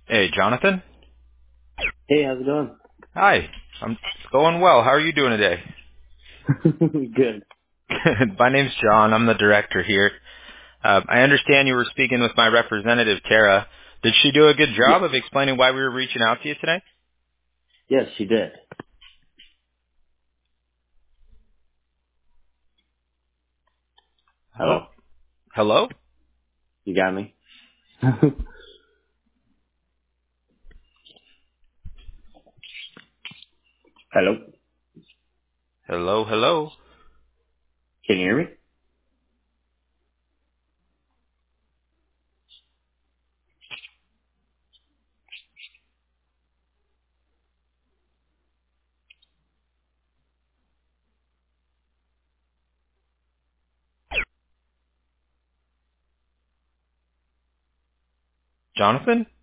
Hey, Jonathan. Hey, how's it going? Hi. I'm going well. How are you doing today? Good. My name's John. I'm the director here. I understand you were speaking with my representative, Tara. Did she do a good Yeah. job of explaining why we were reaching out to you today? Yes, she did. Oh, Hello. hello? You got me? Hello. Hello, hello. Can you hear me? Jonathan?